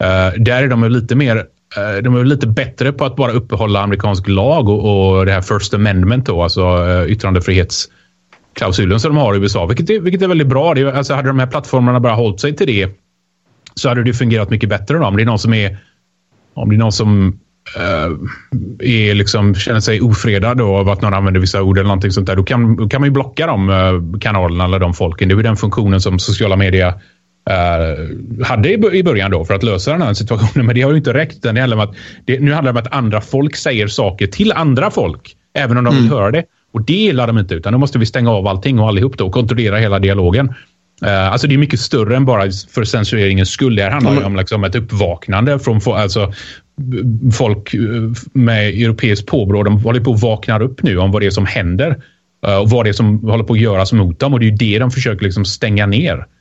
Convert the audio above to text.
Där är de lite mer, de är lite bättre på att bara uppehålla amerikansk lag och det här First Amendment då, alltså yttrandefrihetsklausulen som de har i USA, vilket är väldigt bra. Alltså hade de här plattformarna bara hållit sig till det, så hade det fungerat mycket bättre då. Om det är någon som är liksom, känner sig ofredad då, av att någon använder vissa ord eller någonting sånt där, då kan man ju blocka de kanalerna eller de folken. Det är ju den funktionen som sociala medier hade i början då för att lösa den här situationen, men det har ju inte räckt. Nu handlar det om att andra folk säger saker till andra folk även om de vill höra det, och det gillar de inte, utan då måste vi stänga av allting och allihop då och kontrollera hela dialogen. Alltså det är mycket större än bara för censureringens skull. Det här handlar ju om liksom ett uppvaknande från folk med europeiskt påbrå. De håller på att vakna upp nu om vad det är som händer och vad det är som håller på att göras mot dem, och det är ju det de försöker liksom stänga ner.